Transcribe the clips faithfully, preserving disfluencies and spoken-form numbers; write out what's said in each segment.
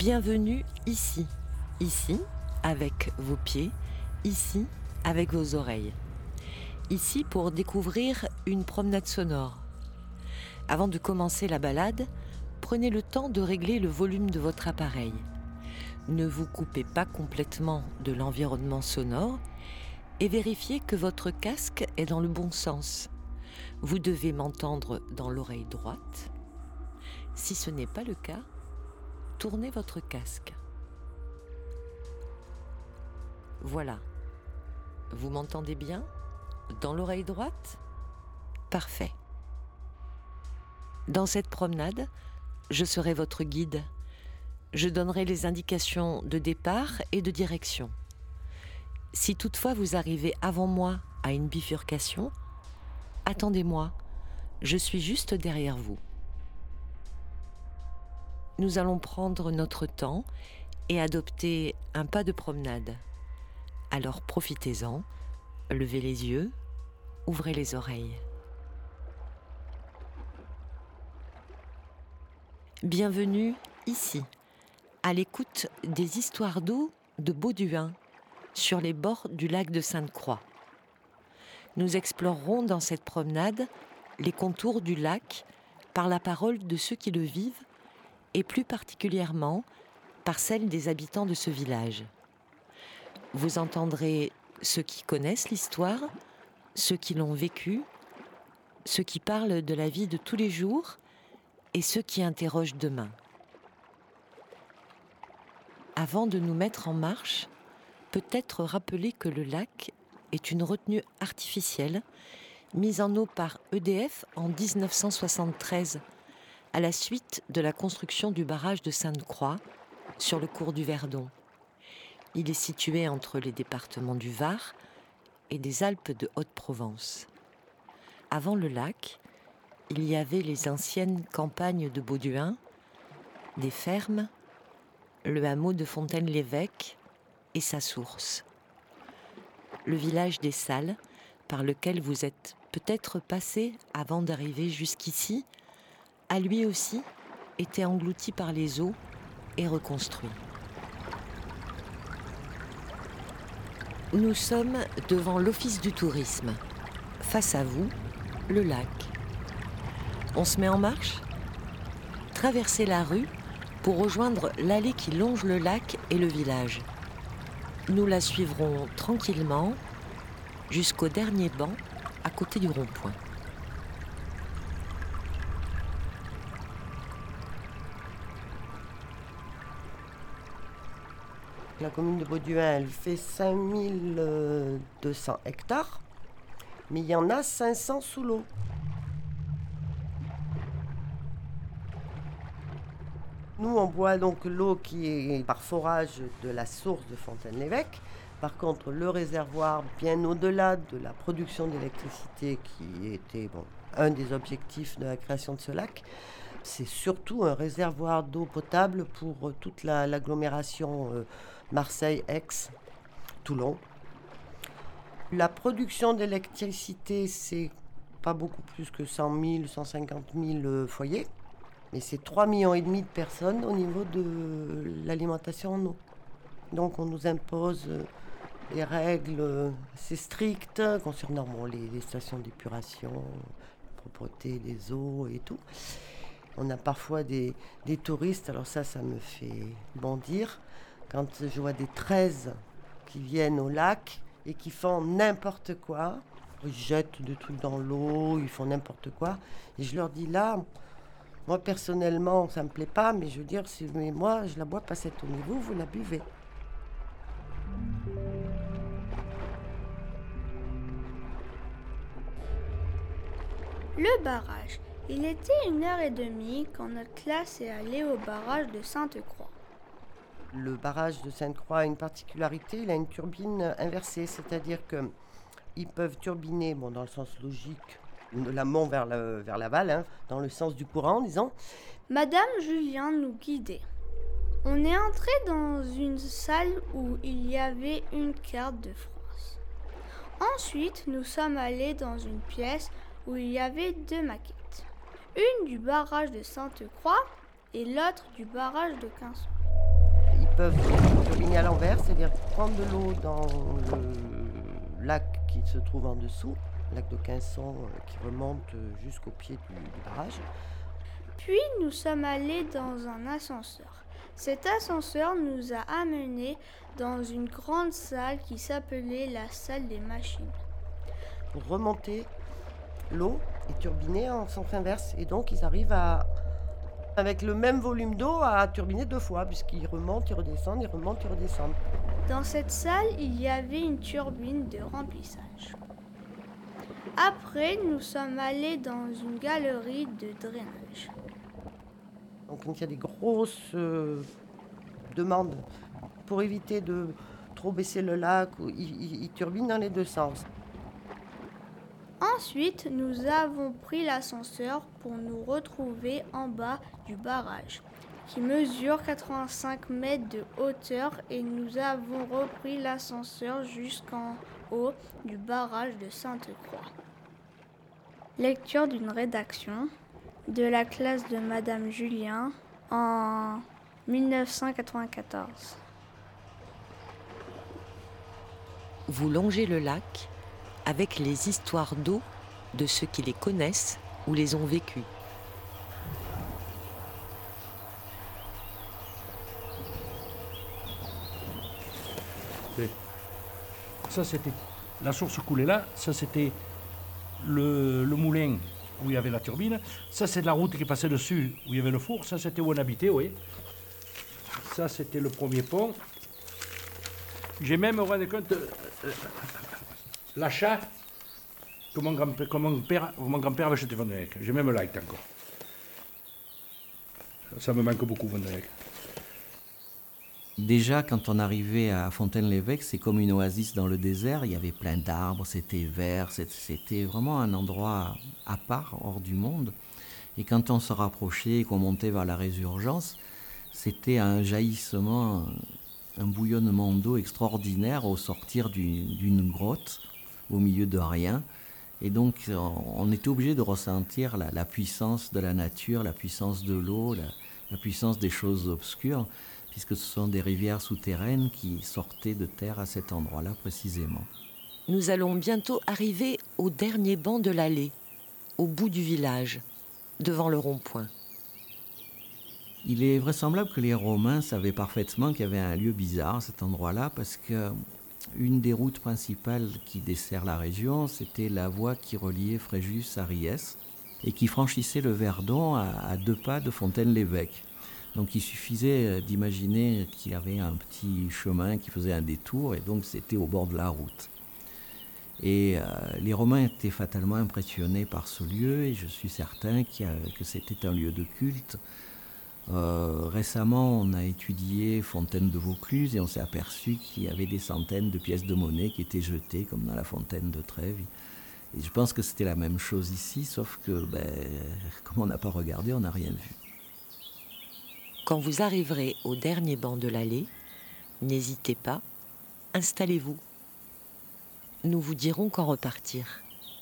Bienvenue ici, ici avec vos pieds, ici avec vos oreilles. Ici pour découvrir une promenade sonore. Avant de commencer la balade, prenez le temps de régler le volume de votre appareil. Ne vous coupez pas complètement de l'environnement sonore et vérifiez que votre casque est dans le bon sens. Vous devez m'entendre dans l'oreille droite. Si ce n'est pas le cas, tournez votre casque. Voilà. Vous m'entendez bien ? Dans l'oreille droite ? Parfait. Dans cette promenade, je serai votre guide. Je donnerai les indications de départ et de direction. Si toutefois vous arrivez avant moi à une bifurcation, attendez-moi, je suis juste derrière vous. Nous allons prendre notre temps et adopter un pas de promenade. Alors profitez-en, levez les yeux, ouvrez les oreilles. Bienvenue ici, à l'écoute des histoires d'eau de Bauduin, sur les bords du lac de Sainte-Croix. Nous explorerons dans cette promenade les contours du lac par la parole de ceux qui le vivent et plus particulièrement par celle des habitants de ce village. Vous entendrez ceux qui connaissent l'histoire, ceux qui l'ont vécue, ceux qui parlent de la vie de tous les jours et ceux qui interrogent demain. Avant de nous mettre en marche, peut-être rappeler que le lac est une retenue artificielle mise en eau par E D F en dix-neuf cent soixante-treize à la suite de la construction du barrage de Sainte-Croix sur le cours du Verdon. Il est situé entre les départements du Var et des Alpes de Haute-Provence. Avant le lac, il y avait les anciennes campagnes de Bauduin, des fermes, le hameau de Fontaine-l'Évêque et sa source. Le village des Salles, par lequel vous êtes peut-être passé avant d'arriver jusqu'ici, a lui aussi été englouti par les eaux et reconstruit. Nous sommes devant l'Office du tourisme. Face à vous, le lac. On se met en marche ? Traversez la rue pour rejoindre l'allée qui longe le lac et le village. Nous la suivrons tranquillement jusqu'au dernier banc à côté du rond-point. La commune de Bauduin, elle fait cinq mille deux cents hectares, mais il y en a cinq cents sous l'eau. Nous, on boit donc l'eau qui est par forage de la source de Fontaine-l'Évêque. Par contre, le réservoir, bien au-delà de la production d'électricité, qui était bon, un des objectifs de la création de ce lac, c'est surtout un réservoir d'eau potable pour toute la, l'agglomération euh, Marseille, Aix, Toulon. La production d'électricité, c'est pas beaucoup plus que cent mille, cent cinquante mille foyers, mais c'est trois virgule cinq millions de personnes au niveau de l'alimentation en eau. Donc on nous impose des règles assez strictes concernant bon, les, les stations d'épuration, la propreté des eaux et tout. On a parfois des, des touristes, alors ça, ça me fait bondir, quand je vois des treize qui viennent au lac et qui font n'importe quoi. Ils jettent des trucs dans l'eau, ils font n'importe quoi. Et je leur dis là, moi personnellement, ça me plaît pas, mais je veux dire, c'est, mais moi, je la bois pas cette eau, mais vous, vous la buvez. Le barrage. Il était une heure et demie quand notre classe est allée au barrage de Sainte-Croix. Le barrage de Sainte-Croix a une particularité, il a une turbine inversée, c'est-à-dire qu'ils peuvent turbiner, bon, dans le sens logique, de l'amont vers, le, vers l'aval, hein, dans le sens du courant, disons. Madame Julien nous guidait. On est entré dans une salle où il y avait une carte de France. Ensuite, nous sommes allés dans une pièce où il y avait deux maquettes. Une du barrage de Sainte-Croix et l'autre du barrage de Quinçon. peuvent turbiner à l'envers, c'est-à-dire prendre de l'eau dans le lac qui se trouve en dessous, le lac de Quinson euh, qui remonte jusqu'au pied du, du barrage. Puis nous sommes allés dans un ascenseur. Cet ascenseur nous a amenés dans une grande salle qui s'appelait la salle des machines. Pour remonter, l'eau est turbinée en sens inverse et donc ils arrivent à, avec le même volume d'eau, à turbiner deux fois puisqu'ils remontent, ils redescendent, ils remontent, ils redescendent. Dans cette salle, il y avait une turbine de remplissage. Après, nous sommes allés dans une galerie de drainage. Donc quand il y a des grosses euh, demandes pour éviter de trop baisser le lac, ils, ils, ils turbinent dans les deux sens. Ensuite, nous avons pris l'ascenseur pour nous retrouver en bas du barrage, qui mesure quatre-vingt-cinq mètres de hauteur, et nous avons repris l'ascenseur jusqu'en haut du barrage de Sainte-Croix. Lecture d'une rédaction de la classe de Madame Julien en dix-neuf cent quatre-vingt-quatorze. Vous longez le lac avec les histoires d'eau de ceux qui les connaissent ou les ont vécues. Ça, c'était la source coulée là. Ça, c'était le, le moulin où il y avait la turbine. Ça, c'est de la route qui passait dessus où il y avait le four. Ça, c'était où on habitait, oui. Ça, c'était le premier pont. J'ai même rendu compte euh, l'achat que mon grand-père, que mon père, mon grand-père avait acheté Fontenay-le-Vec. J'ai même l'acte encore. Ça me manque beaucoup, Fontenay-le-Vec. Déjà, quand on arrivait à Fontaine-l'Évêque, c'est comme une oasis dans le désert. Il y avait plein d'arbres, c'était vert, c'était vraiment un endroit à part, hors du monde. Et quand on se rapprochait et qu'on montait vers la Résurgence, c'était un jaillissement, un bouillonnement d'eau extraordinaire au sortir d'une grotte, au milieu de rien. Et donc, on était obligé de ressentir la, la puissance de la nature, la puissance de l'eau, la, la puissance des choses obscures, puisque ce sont des rivières souterraines qui sortaient de terre à cet endroit-là précisément. Nous allons bientôt arriver au dernier banc de l'allée, au bout du village, devant le rond-point. Il est vraisemblable que les Romains savaient parfaitement qu'il y avait un lieu bizarre à cet endroit-là, parce qu'une des routes principales qui dessert la région, c'était la voie qui reliait Fréjus à Riez, et qui franchissait le Verdon à, à deux pas de Fontaine-l'Évêque. Donc il suffisait d'imaginer qu'il y avait un petit chemin qui faisait un détour, et donc c'était au bord de la route. Et euh, les Romains étaient fatalement impressionnés par ce lieu, et je suis certain qu'il y a, que c'était un lieu de culte. Euh, récemment, on a étudié Fontaine de Vaucluse, et on s'est aperçu qu'il y avait des centaines de pièces de monnaie qui étaient jetées, comme dans la fontaine de Trèves. Et je pense que c'était la même chose ici, sauf que, ben, comme on n'a pas regardé, on n'a rien vu. Quand vous arriverez au dernier banc de l'allée, n'hésitez pas, installez-vous. Nous vous dirons quand repartir.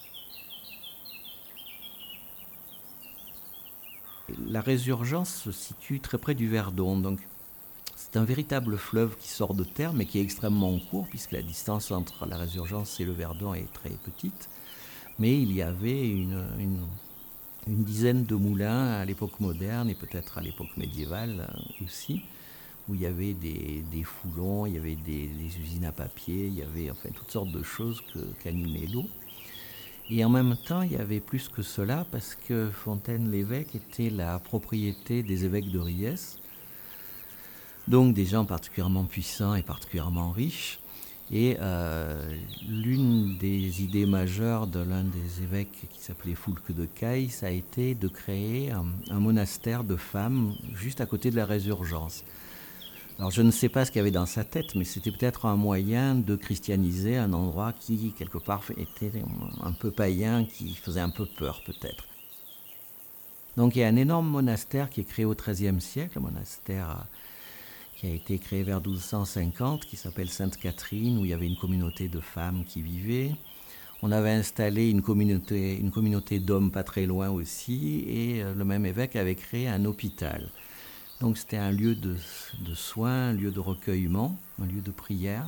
La Résurgence se situe très près du Verdon, donc c'est un véritable fleuve qui sort de terre, mais qui est extrêmement court, puisque la distance entre la Résurgence et le Verdon est très petite. Mais il y avait une... une une dizaine de moulins à l'époque moderne et peut-être à l'époque médiévale aussi, où il y avait des, des foulons, il y avait des, des usines à papier, il y avait enfin toutes sortes de choses que, qu'animait l'eau. Et en même temps, il y avait plus que cela, parce que Fontaine-l'Évêque était la propriété des évêques de Riez, donc des gens particulièrement puissants et particulièrement riches. Et euh, l'une des idées majeures de l'un des évêques qui s'appelait Foulque de Caille, ça a été de créer un, un monastère de femmes juste à côté de la Résurgence. Alors je ne sais pas ce qu'il y avait dans sa tête, mais c'était peut-être un moyen de christianiser un endroit qui, quelque part, était un peu païen, qui faisait un peu peur peut-être. Donc il y a un énorme monastère qui est créé au treizième siècle, un monastère qui a été créé vers douze cent cinquante, qui s'appelle Sainte-Catherine, où il y avait une communauté de femmes qui vivaient. On avait installé une communauté, une communauté d'hommes pas très loin aussi, et le même évêque avait créé un hôpital. Donc c'était un lieu de, de soins, un lieu de recueillement, un lieu de prière.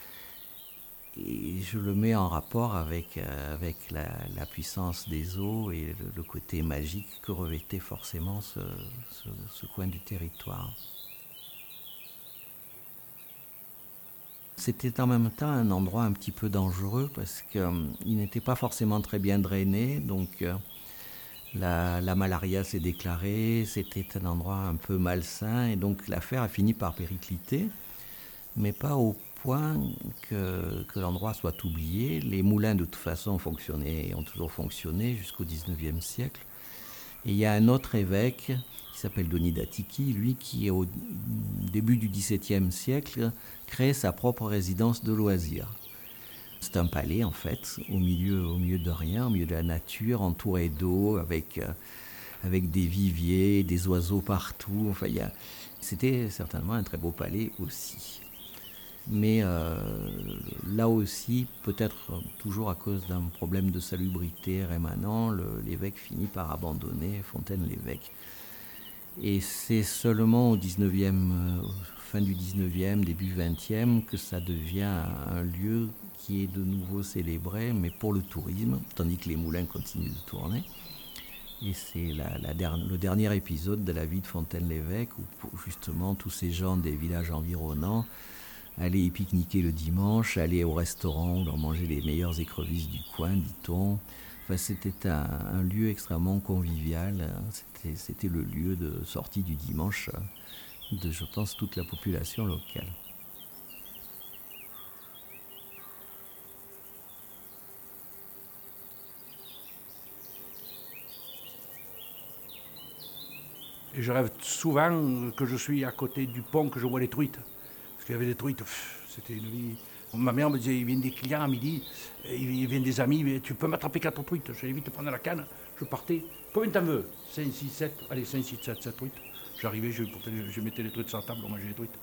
Et je le mets en rapport avec, euh, avec la, la puissance des eaux et le, le côté magique que revêtait forcément ce, ce, ce coin du territoire. C'était en même temps un endroit un petit peu dangereux parce qu'il euh, n'était pas forcément très bien drainé, donc euh, la, la malaria s'est déclarée, c'était un endroit un peu malsain et donc l'affaire a fini par péricliter, mais pas au point que, que l'endroit soit oublié. Les moulins de toute façon fonctionnaient et ont toujours fonctionné jusqu'au dix-neuvième siècle. Et il y a un autre évêque qui s'appelle Denis d'Attiquie, lui qui au début du dix-septième siècle crée sa propre résidence de loisirs. C'est un palais en fait, au milieu, au milieu de rien, au milieu de la nature, entouré d'eau, avec, euh, avec des viviers, des oiseaux partout. Enfin, il y a, c'était certainement un très beau palais aussi. Mais euh, là aussi, peut-être toujours à cause d'un problème de salubrité rémanent, le, l'évêque finit par abandonner Fontaine-l'Évêque. Et c'est seulement au dix-neuvième, euh, fin du dix-neuvième, début vingtième, que ça devient un lieu qui est de nouveau célébré, mais pour le tourisme, tandis que les moulins continuent de tourner. Et c'est la, la der- le dernier épisode de la vie de Fontaine-l'Évêque, où justement tous ces gens des villages environnants allaient y pique-niquer le dimanche, aller au restaurant, leur manger les meilleures écrevisses du coin, dit-on. Enfin, c'était un, un lieu extrêmement convivial. C'était, c'était le lieu de sortie du dimanche de, je pense, toute la population locale. Et je rêve souvent que je suis à côté du pont, que je vois les truites. Parce qu'il y avait des truites, pff, c'était une vie. Ma mère me disait, il vient des clients à midi, il vient des amis, mais tu peux m'attraper quatre truites. J'allais vite prendre la canne, je partais. Combien t'en veux? cinq, six, sept, allez, cinq, six, sept, sept truites. J'arrivais, je, je mettais les truites sur la table, on mangeait les truites.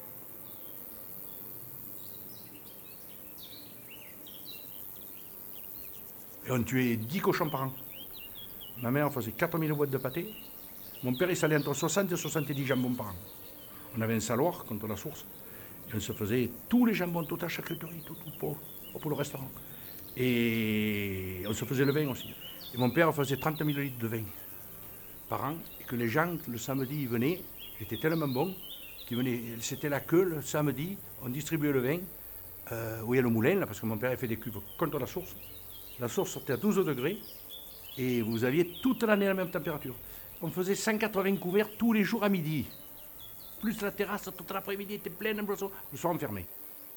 Et on tuait dix cochons par an. Ma mère faisait quatre mille boîtes de pâté. Mon père, il salait entre soixante et soixante-dix jambons par an. On avait un saloir contre la source. Et on se faisait tous les jambons, tout à charcuterie, tout, tout pour, pour le restaurant. Et on se faisait le vin aussi. Et mon père faisait trente mille litres de vin par an. Et que les gens, le samedi, ils venaient, ils étaient tellement bons, qu'ils venaient, c'était la queue le samedi, on distribuait le vin, euh, où il y a le moulin, là, parce que mon père a fait des cuves contre la source. La source sortait à douze degrés, et vous aviez toute l'année la même température. On faisait cent quatre-vingts couverts tous les jours à midi. Plus la terrasse, toute l'après-midi était pleine, le soir enfermé.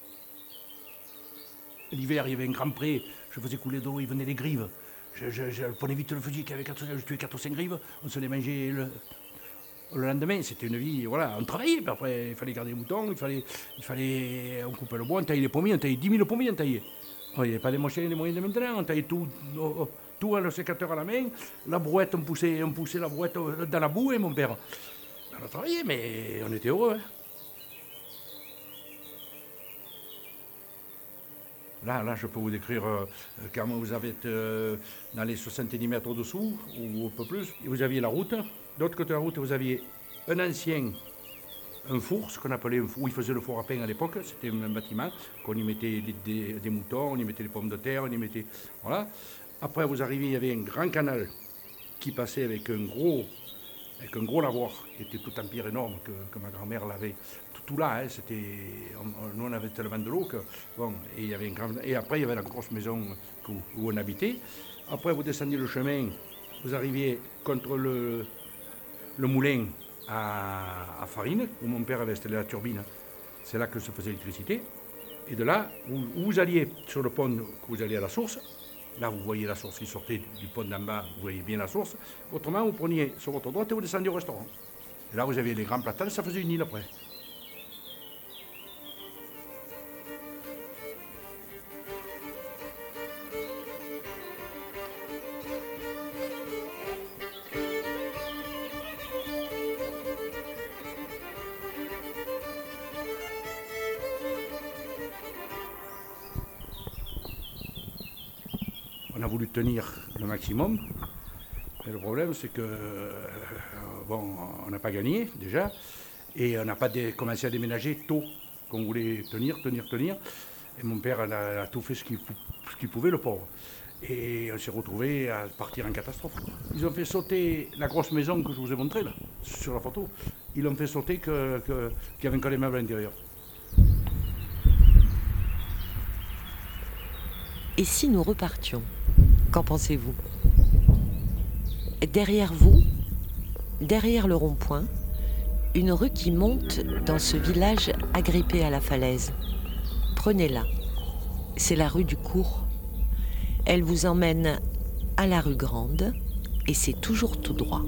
L'hiver, il y avait un grand pré, je faisais couler d'eau, il venait les grives. Je, je, je prenais vite le fusil qui avait quatre, je tuais quatre ou cinq grives, on se les mangeait le, le lendemain. C'était une vie, voilà, on travaillait, puis après il fallait garder les moutons, il fallait, il fallait, on coupait le bois, on taillait les pommiers, on taillait dix mille pommiers, on taillait. Il n'y avait pas les moyens, les moyens de maintenant, on taillait tout, oh, tout à le sécateur à la main, la brouette, on poussait, on poussait la brouette dans la boue, et mon père, on a travaillé, mais on était heureux. Hein. Là, là, je peux vous décrire euh, quand vous avez euh, dans les soixante-dix mètres au-dessous, ou un peu plus, et vous aviez la route. De l'autre côté de la route, vous aviez un ancien, un four, ce qu'on appelait un four, où ils faisaient le four à pain à l'époque. C'était un bâtiment, qu'on y mettait des, des, des moutons, on y mettait des pommes de terre, on y mettait... Voilà. Après, vous arrivez, il y avait un grand canal qui passait avec un gros, avec un gros lavoir, qui était tout un empire énorme, que, que ma grand-mère l'avait. Tout là, hein, c'était, on, nous on avait tellement de l'eau que, bon, et, il y avait une grande, et après il y avait la grosse maison où, où on habitait. Après vous descendiez le chemin, vous arriviez contre le, le moulin à, à farine, où mon père avait installé la turbine. C'est là que se faisait l'électricité. Et de là, où, où vous alliez sur le pont, que vous alliez à la source, là vous voyez la source qui sortait du pont d'en bas, vous voyez bien la source. Autrement, vous preniez sur votre droite et vous descendiez au restaurant. Et là vous aviez les grands platanes, ça faisait une île après. On a voulu tenir le maximum, mais le problème c'est que, euh, bon, on n'a pas gagné déjà, Et on n'a pas dé- commencé à déménager tôt, qu'on voulait tenir, tenir, tenir. Et mon père elle a, elle a tout fait ce qu'il, ce qu'il pouvait, le pauvre. Et on s'est retrouvé à partir en catastrophe. Ils ont fait sauter la grosse maison que je vous ai montrée là, sur la photo. Ils l'ont fait sauter que, que, qu'il y avait encore les meubles à l'intérieur. Et si nous repartions? Qu'en pensez-vous? Derrière vous, derrière le rond-point, une rue qui monte dans ce village agrippé à la falaise. Prenez-la. C'est la rue du Cours. Elle vous emmène à la rue Grande et c'est toujours tout droit.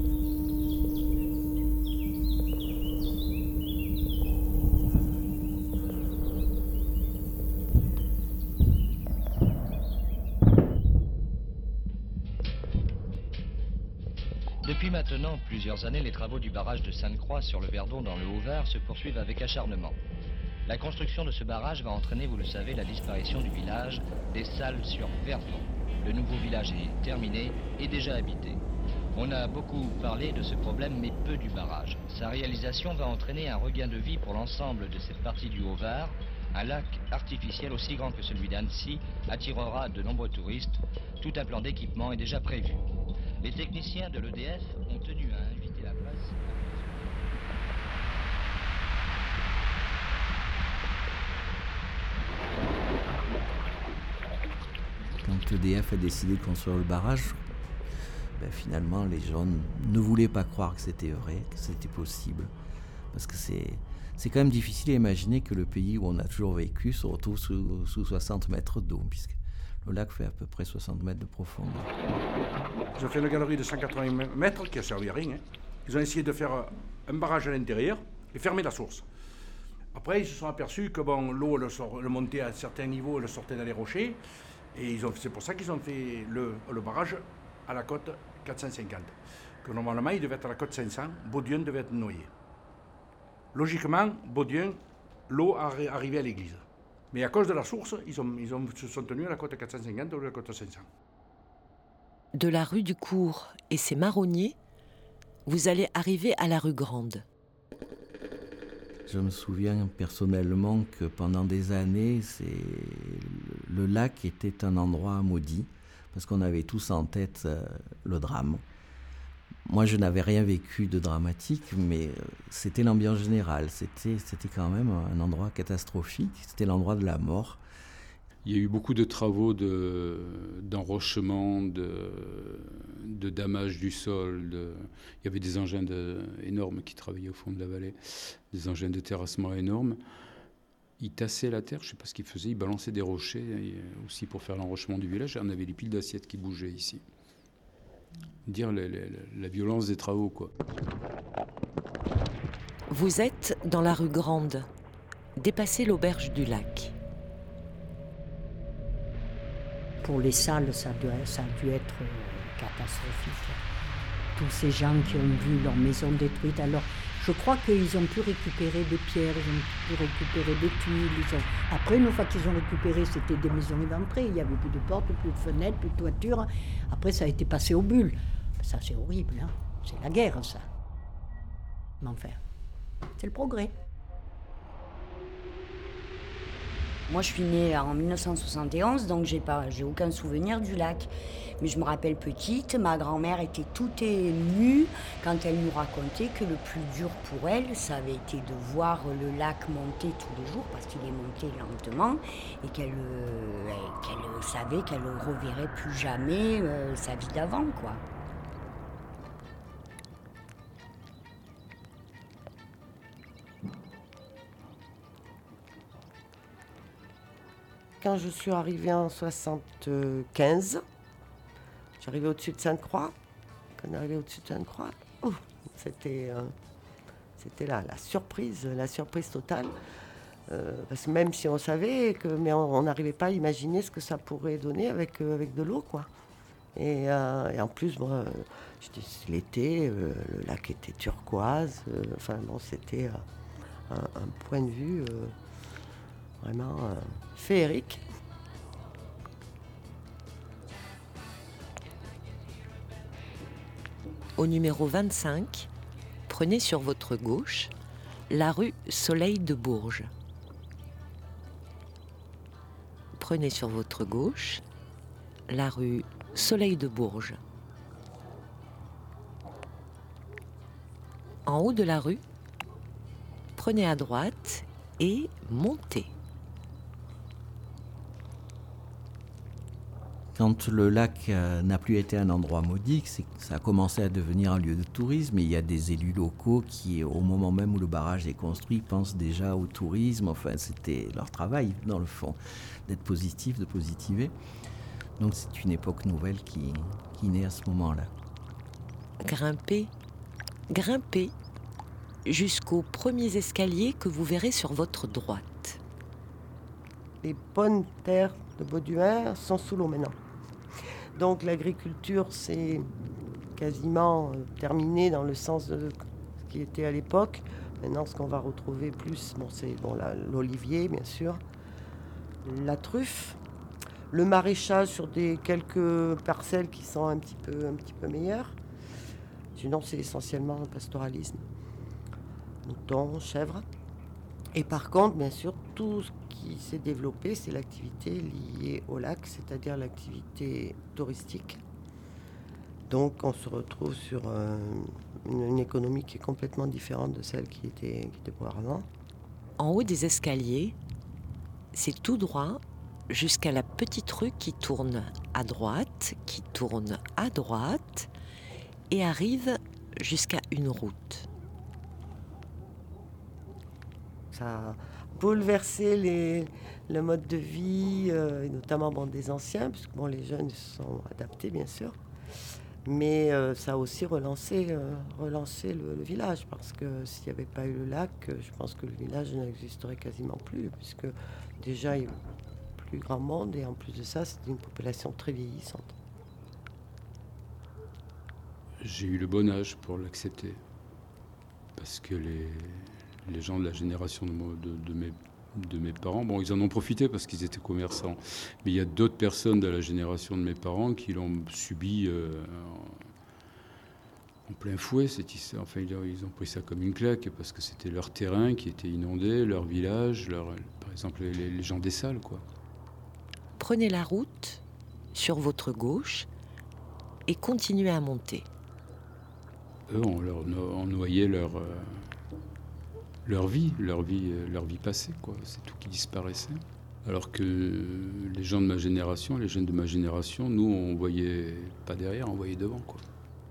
Depuis maintenant plusieurs années, les travaux du barrage de Sainte-Croix sur le Verdon dans le Haut-Var se poursuivent avec acharnement. La construction de ce barrage va entraîner, vous le savez, la disparition du village des Salles sur Verdon. Le nouveau village est terminé et déjà habité. On a beaucoup parlé de ce problème, mais peu du barrage. Sa réalisation va entraîner un regain de vie pour l'ensemble de cette partie du Haut-Var. Un lac artificiel aussi grand que celui d'Annecy attirera de nombreux touristes. Tout un plan d'équipement est déjà prévu. Les techniciens de l'E D F ont tenu à inviter la presse. Quand l'E D F a décidé de construire le barrage, ben finalement les gens ne voulaient pas croire que c'était vrai, que c'était possible. Parce que c'est, c'est quand même difficile à imaginer que le pays où on a toujours vécu se retrouve sous, sous soixante mètres d'eau, puisque le lac fait à peu près soixante mètres de profondeur. Ils ont fait une galerie de cent quatre-vingts mètres qui a servi à rien. Hein. Ils ont essayé de faire un barrage à l'intérieur et fermer la source. Après, ils se sont aperçus que bon, l'eau le, sort, le montait à certains niveaux, elle sortait dans les rochers. Et ils ont, c'est pour ça qu'ils ont fait le, le barrage à la côte quatre cent cinquante. Que normalement, il devait être à la côte cinq cents. Baudieu devait être noyé. Logiquement, Baudieu, l'eau arrivait à l'église. Mais à cause de la source, ils, ont, ils ont, se sont tenus à la côte quatre cent cinquante ou à la côte cinq cents. De la rue du Cours et ses marronniers, vous allez arriver à la rue Grande. Je me souviens personnellement que pendant des années, c'est... le lac était un endroit maudit, parce qu'on avait tous en tête euh, le drame. Moi, je n'avais rien vécu de dramatique, mais euh, c'était l'ambiance générale. C'était, c'était quand même un endroit catastrophique, c'était l'endroit de la mort. Il y a eu beaucoup de travaux de, d'enrochement, de, de damage du sol. De, il y avait des engins de, énormes qui travaillaient au fond de la vallée, des engins de terrassement énormes. Ils tassaient la terre, je ne sais pas ce qu'ils faisaient, ils balançaient des rochers aussi pour faire l'enrochement du village. On avait des piles d'assiettes qui bougeaient ici. Dire la, la, la violence des travaux, quoi. Vous êtes dans la rue Grande, dépassez l'auberge du lac. Pour les salles, ça, doit, ça a dû être catastrophique. Tous ces gens qui ont vu leur maison détruite. Alors, je crois qu'ils ont pu récupérer des pierres, ils ont pu récupérer des tuiles. Ils ont... Après, une fois qu'ils ont récupéré, c'était des maisons éventrées. Il n'y avait plus de portes, plus de fenêtres, plus de toiture. Après, ça a été passé aux bulles. Ça, c'est horrible, hein. C'est la guerre, ça. Mais enfin, c'est le progrès. Moi, je suis née en mille neuf cent soixante et onze, donc j'ai pas, j'ai aucun souvenir du lac. Mais je me rappelle petite, ma grand-mère était toute émue quand elle nous racontait que le plus dur pour elle, ça avait été de voir le lac monter tous les jours, parce qu'il est monté lentement, et qu'elle, euh, qu'elle savait qu'elle ne reverrait plus jamais euh, sa vie d'avant, quoi. Quand je suis arrivée en soixante-quinze, j'arrivais au-dessus de Sainte-Croix. Quand on est arrivé au-dessus de Sainte-Croix, oh, c'était, euh, c'était là, la surprise, la surprise totale. Euh, parce que même si on savait, que, mais on n'arrivait pas à imaginer ce que ça pourrait donner avec, euh, avec de l'eau, quoi. Et, euh, et en plus, bon, euh, c'était l'été, euh, le lac était turquoise. Euh, enfin bon, c'était euh, un, un point de vue euh, vraiment euh, féerique. Au numéro vingt-cinq, prenez sur votre gauche la rue Soleil de Bourges. Prenez sur votre gauche la rue Soleil de Bourges. En haut de la rue, prenez à droite et montez. Quand le lac euh, n'a plus été un endroit maudit, c'est que ça a commencé à devenir un lieu de tourisme. Et il y a des élus locaux qui, au moment même où le barrage est construit, pensent déjà au tourisme. Enfin, c'était leur travail, dans le fond, d'être positif, de positiver. Donc c'est une époque nouvelle qui, qui naît à ce moment-là. Grimpez, grimpez jusqu'aux premiers escaliers que vous verrez sur votre droite. Les bonnes terres de Bauduin sont sous l'eau maintenant. Donc l'agriculture, c'est quasiment terminé dans le sens de ce qui était à l'époque. Maintenant, ce qu'on va retrouver plus, bon, c'est bon, la, l'olivier, bien sûr, la truffe, le maraîchage sur des quelques parcelles qui sont un petit peu, un petit peu meilleures. Sinon, c'est essentiellement le pastoralisme. Moutons, chèvres. Et par contre, bien sûr, tout ce qui s'est développé, c'est l'activité liée au lac, c'est-à-dire l'activité touristique. Donc, on se retrouve sur euh, une, une économie qui est complètement différente de celle qui était, qui était auparavant. En haut des escaliers, c'est tout droit jusqu'à la petite rue qui tourne à droite, qui tourne à droite et arrive jusqu'à une route. Ça a bouleversé les, le mode de vie, euh, et notamment bon, des anciens, puisque bon, les jeunes se sont adaptés, bien sûr. Mais euh, ça a aussi relancé, euh, relancé le, le village, parce que s'il n'y avait pas eu le lac, je pense que le village n'existerait quasiment plus, puisque déjà il y a plus grand monde, et en plus de ça, c'était une population très vieillissante. J'ai eu le bon âge pour l'accepter, parce que les... Les gens de la génération de, de, de, mes, de mes parents, bon, ils en ont profité parce qu'ils étaient commerçants. Mais il y a d'autres personnes de la génération de mes parents qui l'ont subi euh, en, en plein fouet. C'est, enfin, ils ont pris ça comme une claque parce que c'était leur terrain qui était inondé, leur village, leur, par exemple les, les gens des salles, quoi. Prenez la route sur votre gauche et continuez à monter. Eux, on, leur, on noyait leur... Euh, leur vie, leur vie, leur vie passée, quoi. C'est tout qui disparaissait. Alors que les gens de ma génération, les jeunes de ma génération, nous, on voyait pas derrière, on voyait devant, quoi.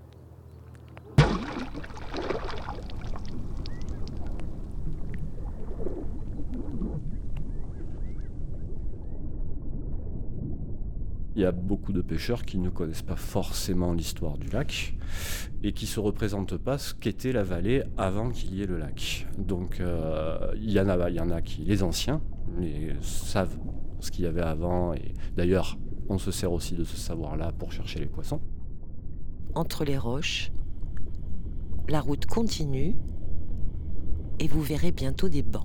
Il y a beaucoup de pêcheurs qui ne connaissent pas forcément l'histoire du lac et qui ne se représentent pas ce qu'était la vallée avant qu'il y ait le lac. Donc euh, il y en a, il y en a qui, les anciens, les, savent ce qu'il y avait avant. Et d'ailleurs, on se sert aussi de ce savoir-là pour chercher les poissons. Entre les roches, la route continue et vous verrez bientôt des bancs.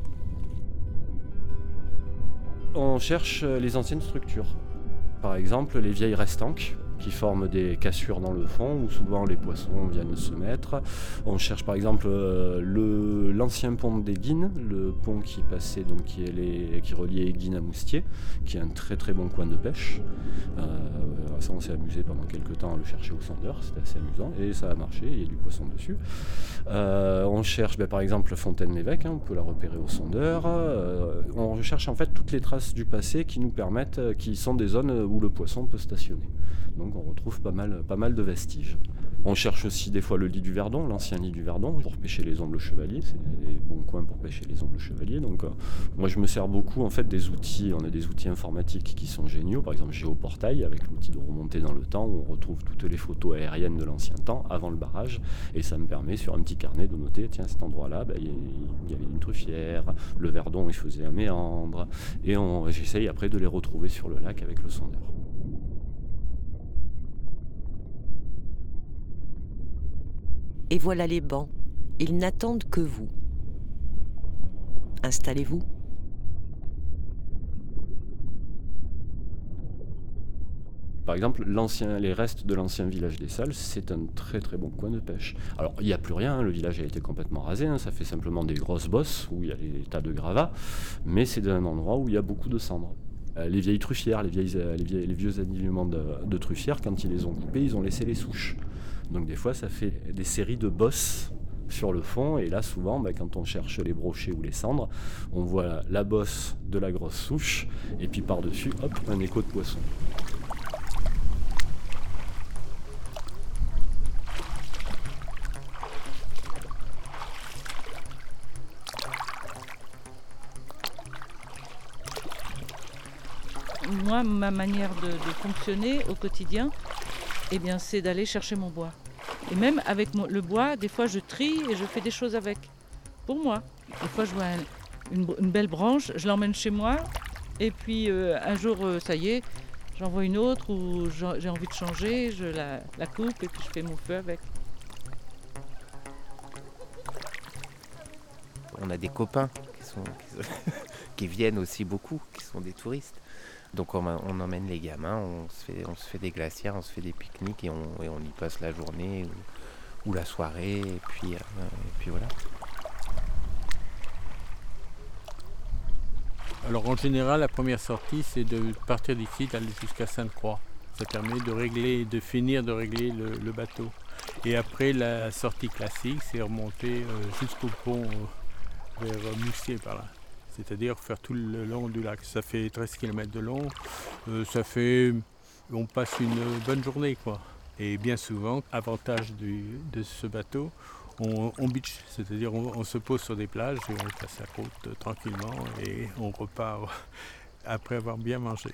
On cherche les anciennes structures. Par exemple, les vieilles restanques qui forment des cassures dans le fond où souvent les poissons viennent se mettre. On cherche par exemple euh, le, l'ancien pont d'Éguines, le pont qui passait donc qui, est les, qui reliait Éguines à Moustier, qui est un très très bon coin de pêche. Euh, ça on s'est amusé pendant quelques temps à le chercher au sondeur, c'était assez amusant et ça a marché, il y a du poisson dessus. Euh, on cherche ben, par exemple Fontaine-l'Évêque, hein, on peut la repérer au sondeur. Euh, on recherche en fait toutes les traces du passé qui nous permettent, qui sont des zones où le poisson peut stationner. Donc on retrouve pas mal, pas mal de vestiges. On cherche aussi des fois le lit du Verdon, l'ancien lit du Verdon, pour pêcher les ombles chevaliers. C'est des bons coins pour pêcher les ombles chevaliers. Donc euh, moi je me sers beaucoup en fait des outils. On a des outils informatiques qui sont géniaux. Par exemple Géoportail avec l'outil de remontée dans le temps où on retrouve toutes les photos aériennes de l'ancien temps avant le barrage. Et ça me permet sur un petit carnet de noter, tiens cet endroit-là, ben, il y avait une truffière, le Verdon il faisait un méandre. Et on, j'essaye après de les retrouver sur le lac avec le sondeur. Et voilà les bancs. Ils n'attendent que vous. Installez-vous. Par exemple, l'ancien, les restes de l'ancien village des Salles, c'est un très très bon coin de pêche. Alors, il n'y a plus rien, hein, le village a été complètement rasé, hein, ça fait simplement des grosses bosses où il y a des tas de gravats, mais c'est un endroit où il y a beaucoup de cendres. Euh, les vieilles truffières, les, vieilles, les, vieilles, les vieux alignements de, de truffières, quand ils les ont coupés, ils ont laissé les souches. Donc des fois, ça fait des séries de bosses sur le fond, et là souvent bah, quand on cherche les brochets ou les cendres, on voit la, la bosse de la grosse souche et puis par-dessus, hop, un écho de poisson. Moi, ma manière de, de fonctionner au quotidien, eh bien, c'est d'aller chercher mon bois. Et même avec mon, le bois, des fois je trie et je fais des choses avec. Pour moi. Des fois je vois un, une, une belle branche, je l'emmène chez moi. Et puis euh, un jour, euh, ça y est, j'en vois une autre où j'ai envie de changer, je la, la coupe et puis je fais mon feu avec. On a des copains qui, sont, qui, sont qui viennent aussi beaucoup, qui sont des touristes. Donc on, on emmène les gamins, on se, fait, on se fait des glacières, on se fait des pique-niques et on, et on y passe la journée ou, ou la soirée et puis, euh, et puis voilà. Alors en général, la première sortie, c'est de partir d'ici, d'aller jusqu'à Sainte-Croix. Ça permet de régler, de finir de régler le, le bateau. Et après, la sortie classique, c'est remonter euh, jusqu'au pont euh, vers Moussier par là. C'est-à-dire faire tout le long du lac. Ça fait treize kilomètres de long, euh, ça fait... on passe une bonne journée, quoi. Et bien souvent, avantage du, de ce bateau, on, on beach, c'est-à-dire on, on se pose sur des plages et on passe la côte euh, tranquillement et on repart après avoir bien mangé.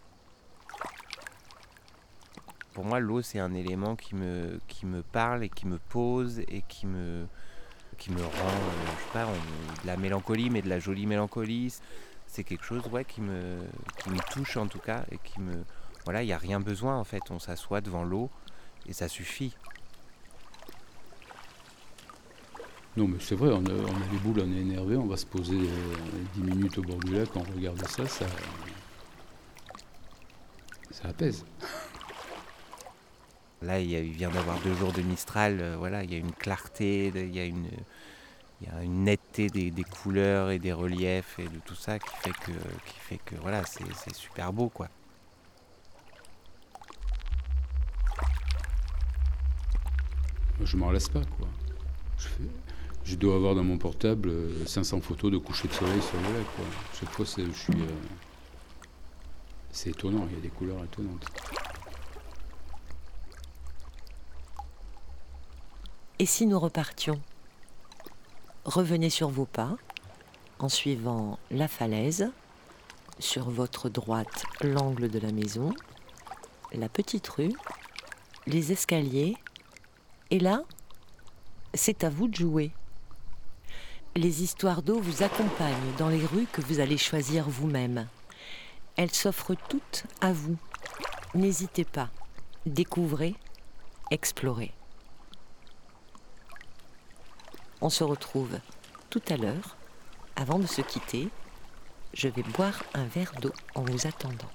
Pour moi, l'eau, c'est un élément qui me, qui me parle et qui me pose et qui me... qui me rend, euh, je sais pas, on, de la mélancolie, mais de la jolie mélancolie. C'est quelque chose ouais, qui, me, qui me touche en tout cas, et qui me... Voilà, il n'y a rien besoin en fait, on s'assoit devant l'eau, et ça suffit. Non mais c'est vrai, on a, on a les boules, on est énervé, on va se poser euh, dix minutes au bord du lac, on regarde ça, ça, ça apaise. Là, il, y a, il vient d'avoir deux jours de Mistral, euh, voilà, il y a une clarté, il y a une, il y a une netteté des, des couleurs et des reliefs et de tout ça qui fait que, qui fait que voilà, c'est, c'est super beau, quoi. Je m'en lasse pas, quoi. Je, fais, je dois avoir dans mon portable cinq cents photos de coucher de soleil sur le lac, quoi. Chaque fois, c'est, je suis, euh, c'est étonnant, il y a des couleurs étonnantes. Et si nous repartions ? Revenez sur vos pas, en suivant la falaise, sur votre droite l'angle de la maison, la petite rue, les escaliers, et là, c'est à vous de jouer. Les histoires d'eau vous accompagnent dans les rues que vous allez choisir vous-même. Elles s'offrent toutes à vous. N'hésitez pas, découvrez, explorez. On se retrouve tout à l'heure. Avant de se quitter, je vais boire un verre d'eau en vous attendant.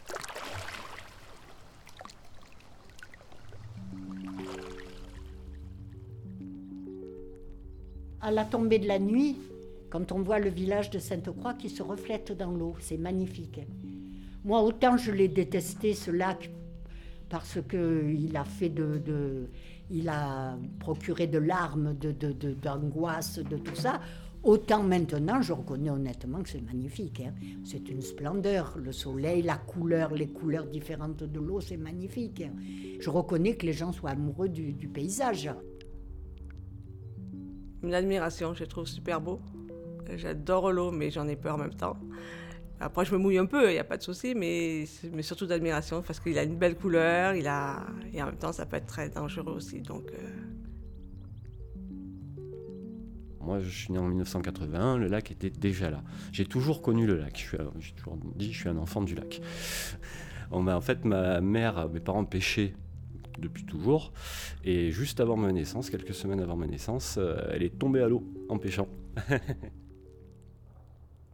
À la tombée de la nuit, quand on voit le village de Sainte-Croix qui se reflète dans l'eau, c'est magnifique. Moi, autant je l'ai détesté, ce lac, parce qu'il a fait de... de il a procuré de larmes, de, de, de, d'angoisse, de tout ça. Autant maintenant, je reconnais honnêtement que c'est magnifique. Hein. C'est une splendeur. Le soleil, la couleur, les couleurs différentes de l'eau, c'est magnifique. Hein. Je reconnais que les gens soient amoureux du, du paysage. Une admiration, je le trouve super beau. J'adore l'eau, mais j'en ai peur en même temps. Après, je me mouille un peu, il n'y a pas de souci, mais, mais surtout d'admiration parce qu'il a une belle couleur, il a, et en même temps, ça peut être très dangereux aussi. Donc, euh... Moi, je suis né en dix-neuf cent quatre-vingt-un, le lac était déjà là. J'ai toujours connu le lac, je suis, j'ai toujours dit je suis un enfant du lac. On a, en fait, ma mère, mes parents pêchaient depuis toujours, et juste avant ma naissance, quelques semaines avant ma naissance, elle est tombée à l'eau en pêchant.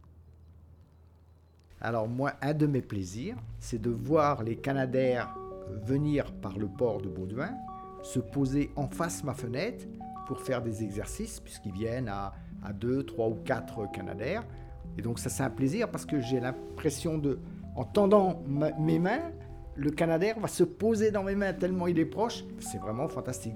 Alors moi, un de mes plaisirs, c'est de voir les canadaires venir par le port de Bauduin, se poser en face ma fenêtre pour faire des exercices, puisqu'ils viennent à, à deux, trois ou quatre canadaires. Et donc ça c'est un plaisir parce que j'ai l'impression de, en tendant ma, mes mains, le canadair va se poser dans mes mains tellement il est proche. C'est vraiment fantastique.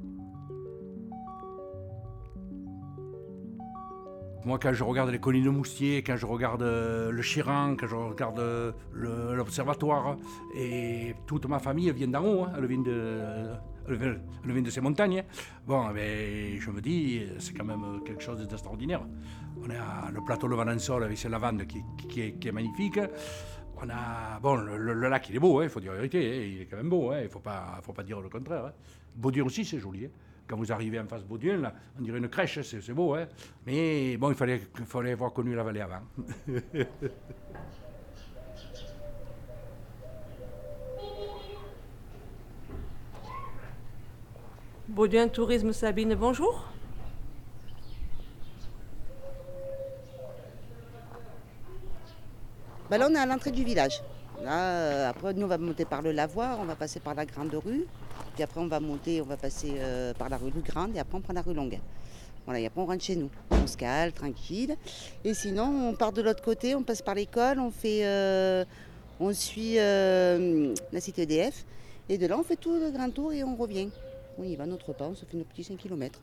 Moi, quand je regarde les collines de Moustier, quand je regarde euh, le Chiran, quand je regarde euh, le, l'observatoire, et toute ma famille vient d'en haut, hein, elle, vient de, elle, vient, elle vient de ces montagnes. Bon, ben, je me dis, c'est quand même quelque chose d'extraordinaire. On a le plateau de Valençol avec ses lavandes qui, qui, est, qui est magnifique. On a, bon, le, le lac, il est beau, il hein, faut dire la vérité, hein, il est quand même beau, il hein, ne faut pas, faut pas dire le contraire. Hein. Bauduin aussi, c'est joli. Hein. Quand vous arrivez en face de Bauduin, là, on dirait une crèche, c'est, c'est beau. Hein. Mais bon, il fallait, il fallait avoir connu la vallée avant. Bauduin Tourisme Sabine, bonjour. Ben là, on est à l'entrée du village. Là, euh, après, nous, on va monter par le lavoir, on va passer par la grande rue. Puis après, on va monter, on va passer euh, par la rue Grande et après, on prend la rue Longue. Voilà, et après, on rentre chez nous. On se cale, tranquille. Et sinon, on part de l'autre côté, on passe par l'école, on fait, euh, on suit euh, la cité E D F. Et de là, on fait tout le grand tour et on revient. On y va notre pas, on se fait nos petits cinq kilomètres.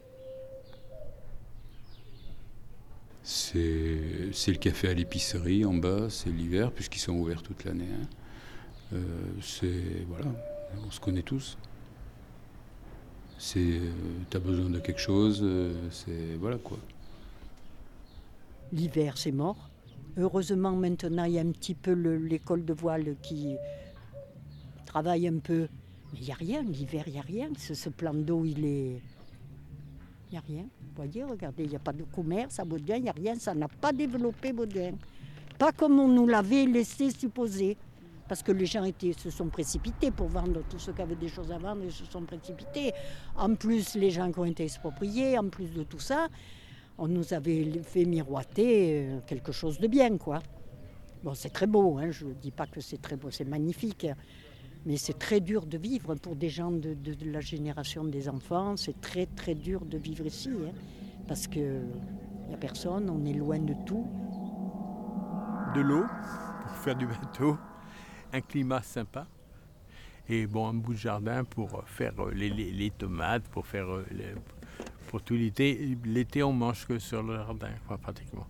C'est, c'est le café à l'épicerie en bas, c'est l'hiver, puisqu'ils sont ouverts toute l'année. Hein. Euh, c'est, voilà, on se connaît tous. C'est, euh, t'as besoin de quelque chose, euh, c'est, voilà quoi. L'hiver, c'est mort. Heureusement, maintenant, il y a un petit peu le, l'école de voile qui travaille un peu. Mais il n'y a rien, l'hiver, il n'y a rien. Ce, ce plan d'eau, il est... Il n'y a rien. Vous voyez, regardez, il n'y a pas de commerce à Bauduin, il n'y a rien. Ça n'a pas développé Bauduin. Pas comme on nous l'avait laissé supposer. Parce que les gens étaient, se sont précipités pour vendre. Tous ceux qui avaient des choses à vendre, ils se sont précipités. En plus, les gens qui ont été expropriés, en plus de tout ça, on nous avait fait miroiter quelque chose de bien, quoi. Bon, c'est très beau, hein, je ne dis pas que c'est très beau, c'est magnifique. Mais c'est très dur de vivre pour des gens de, de, de la génération des enfants. C'est très, très dur de vivre ici. Hein, parce qu'il n'y a personne, on est loin de tout. De l'eau pour faire du bateau, un climat sympa. Et bon, un bout de jardin pour faire les, les, les tomates, pour faire les, pour tout l'été. L'été, on mange que sur le jardin, quoi, pratiquement.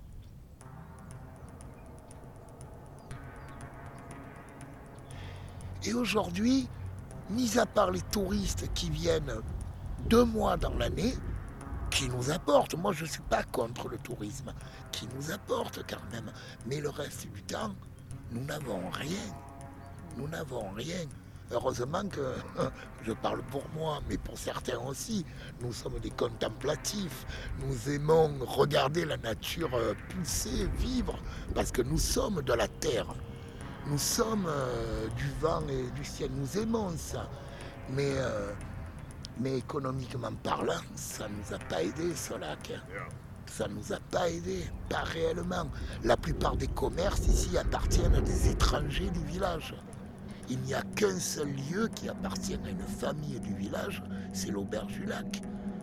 Et aujourd'hui, mis à part les touristes qui viennent deux mois dans l'année, qui nous apportent, moi je ne suis pas contre le tourisme, qui nous apporte quand même, mais le reste du temps, nous n'avons rien. Nous n'avons rien. Heureusement que, je parle pour moi, mais pour certains aussi, nous sommes des contemplatifs. Nous aimons regarder la nature pousser, vivre, parce que nous sommes de la terre. Nous sommes euh, du vent et du ciel, nous aimons ça. Mais, euh, mais économiquement parlant, ça ne nous a pas aidé ce lac. Ça ne nous a pas aidé, pas réellement. La plupart des commerces ici appartiennent à des étrangers du village. Il n'y a qu'un seul lieu qui appartient à une famille du village, c'est l'auberge du lac.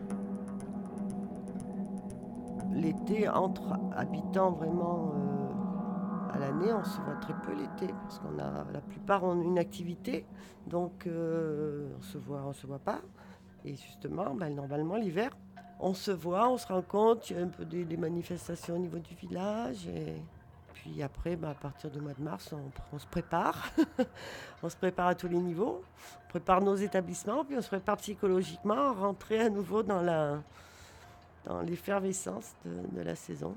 L'été, entre habitants vraiment... Euh... À l'année, on se voit très peu l'été, parce qu'on a la plupart ont une activité, donc euh, on se voit, on se voit pas. Et justement, ben, normalement l'hiver, on se voit, on se rencontre, il y a un peu des, des manifestations au niveau du village. Et puis après, ben, à partir du mois de mars, on, on se prépare. On se prépare à tous les niveaux. On prépare nos établissements, puis on se prépare psychologiquement à rentrer à nouveau dans, la, dans l'effervescence de, de la saison.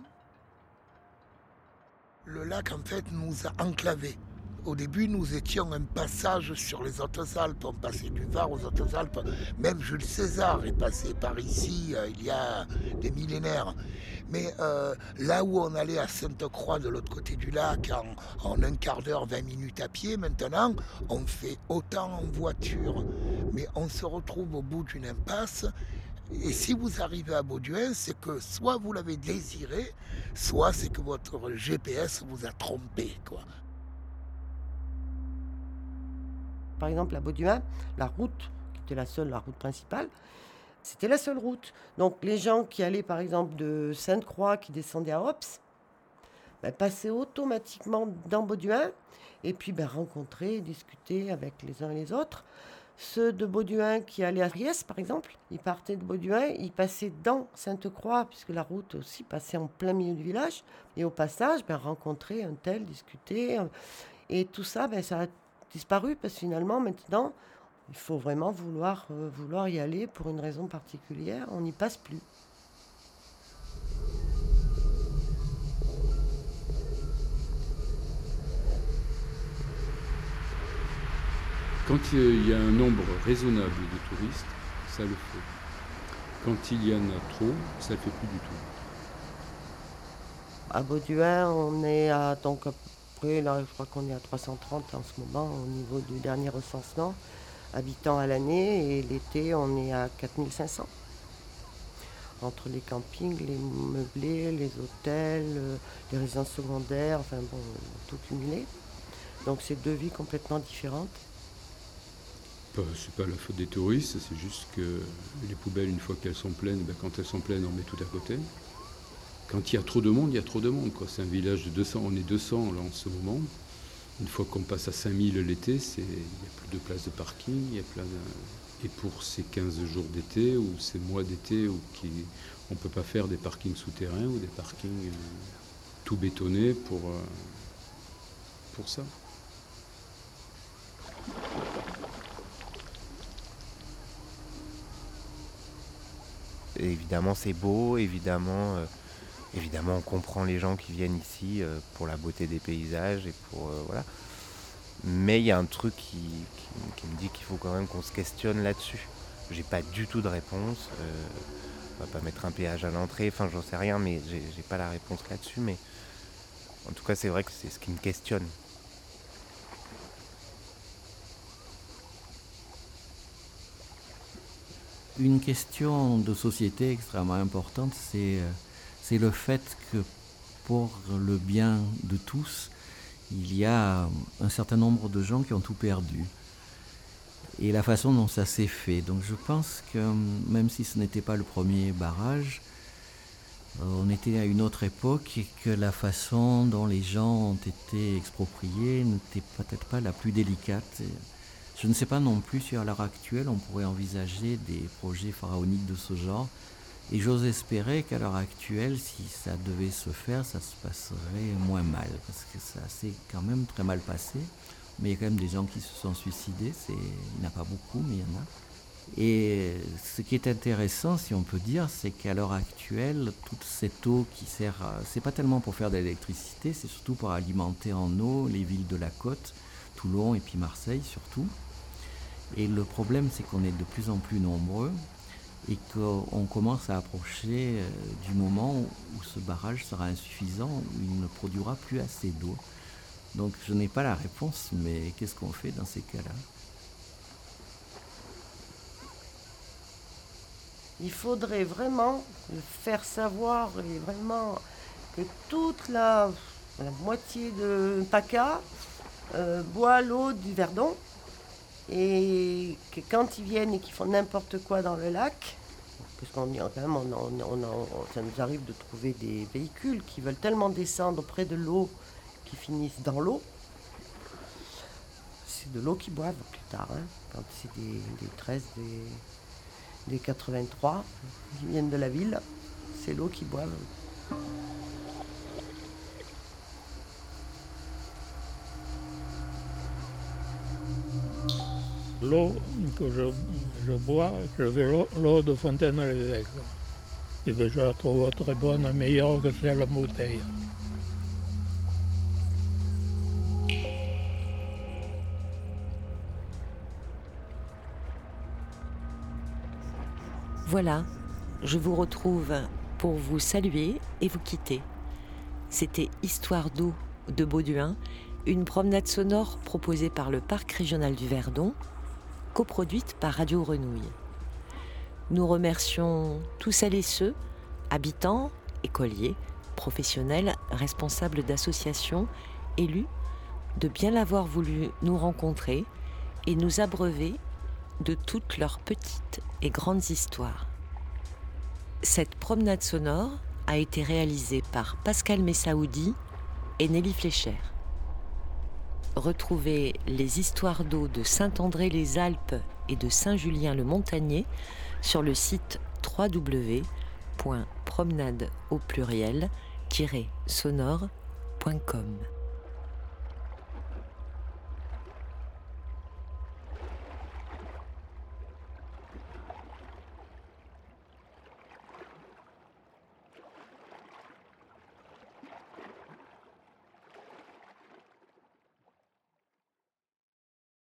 Le lac, en fait, nous a enclavés. Au début, nous étions un passage sur les Hautes-Alpes. On passait du Var aux Hautes-Alpes. Même Jules César est passé par ici euh, il y a des millénaires. Mais euh, là où on allait à Sainte-Croix, de l'autre côté du lac, en, en un quart d'heure, vingt minutes à pied, maintenant, on fait autant en voiture. Mais on se retrouve au bout d'une impasse. Et si vous arrivez à Bauduin, c'est que soit vous l'avez désiré, soit c'est que votre G P S vous a trompé, quoi. Par exemple, à Bauduin, la route, qui était la seule, la route principale, c'était la seule route. Donc les gens qui allaient par exemple de Sainte-Croix, qui descendaient à Ops, ben, passaient automatiquement dans Bauduin et puis ben, rencontraient, discutaient avec les uns et les autres. Ceux de Bauduin qui allaient à Riez, par exemple, ils partaient de Bauduin, ils passaient dans Sainte-Croix, puisque la route aussi passait en plein milieu du village. Et au passage, ben, rencontraient un tel, discuter. Et tout ça, ben, ça a disparu, parce que finalement, maintenant, il faut vraiment vouloir, euh, vouloir y aller pour une raison particulière. On n'y passe plus. Quand il y a un nombre raisonnable de touristes, ça le fait. Quand il y en a trop, ça ne le fait plus du tout. À Bauduin, on est à, donc à peu près, là, je crois qu'on est à trois cent trente en ce moment au niveau du dernier recensement, habitants à l'année, et l'été, on est à quatre mille cinq cents. Entre les campings, les meublés, les hôtels, les résidences secondaires, enfin bon, tout cumulé. Donc c'est deux vies complètement différentes. C'est pas la faute des touristes, c'est juste que les poubelles, une fois qu'elles sont pleines, ben quand elles sont pleines, on met tout à côté. Quand il y a trop de monde, il y a trop de monde, quoi. C'est un village de deux cents, on est deux cents là en ce moment. Une fois qu'on passe à cinq mille l'été, c'est, il n'y a plus de place de parking, il y a plein de... Et pour ces quinze jours d'été ou ces mois d'été où qui... on ne peut pas faire des parkings souterrains ou des parkings euh, tout bétonnés pour, euh, pour ça. Évidemment, c'est beau, évidemment, euh, évidemment, on comprend les gens qui viennent ici euh, pour la beauté des paysages et pour euh, voilà. Mais il y a un truc qui, qui, qui me dit qu'il faut quand même qu'on se questionne là-dessus. J'ai pas du tout de réponse. Euh, on va pas mettre un péage à l'entrée, enfin, j'en sais rien, mais j'ai, j'ai pas la réponse là-dessus. Mais en tout cas, c'est vrai que c'est ce qui me questionne. Une question de société extrêmement importante, c'est, c'est le fait que pour le bien de tous, il y a un certain nombre de gens qui ont tout perdu. Et la façon dont ça s'est fait. Donc je pense que même si ce n'était pas le premier barrage, on était à une autre époque et que la façon dont les gens ont été expropriés n'était peut-être pas la plus délicate. Je ne sais pas non plus si à l'heure actuelle on pourrait envisager des projets pharaoniques de ce genre. Et j'ose espérer qu'à l'heure actuelle, si ça devait se faire, ça se passerait moins mal. Parce que ça s'est quand même très mal passé. Mais il y a quand même des gens qui se sont suicidés. C'est... Il n'y en a pas beaucoup, mais il y en a. Et ce qui est intéressant, si on peut dire, c'est qu'à l'heure actuelle, toute cette eau qui sert... À... C'est pas tellement pour faire de l'électricité, c'est surtout pour alimenter en eau les villes de la côte, Toulon et puis Marseille surtout. Et le problème, c'est qu'on est de plus en plus nombreux et qu'on commence à approcher euh, du moment où, où ce barrage sera insuffisant, où il ne produira plus assez d'eau. Donc je n'ai pas la réponse, mais qu'est-ce qu'on fait dans ces cas-là ? Il faudrait vraiment le faire savoir et vraiment que toute la, la moitié de PACA euh, boit l'eau du Verdon. Et que quand ils viennent et qu'ils font n'importe quoi dans le lac, parce qu'on quand même, on, on, on, on, ça nous arrive de trouver des véhicules qui veulent tellement descendre près de l'eau qu'ils finissent dans l'eau. C'est de l'eau qu'ils boivent plus tard, hein, quand c'est des, des treize, des, des quatre-vingt-trois qui viennent de la ville, c'est l'eau qu'ils boivent. L'eau que je, je bois, je veux l'eau, l'eau de Fontaine-l'Évêque. Et bien, je la trouve très bonne, meilleure que celle en bouteille. Voilà, je vous retrouve pour vous saluer et vous quitter. C'était Histoire d'eau de Bauduin, une promenade sonore proposée par le Parc régional du Verdon, coproduite par Radio Renouille. Nous remercions tous celles et ceux, habitants, écoliers, professionnels, responsables d'associations, élus, de bien l'avoir voulu nous rencontrer et nous abreuver de toutes leurs petites et grandes histoires. Cette promenade sonore a été réalisée par Pascal Messaoudi et Nelly Flécher. Retrouvez les histoires d'eau de Saint-André-les-Alpes et de Saint-Julien-le-Montagnier sur le site w w w point promenade au pluriel sonore point com.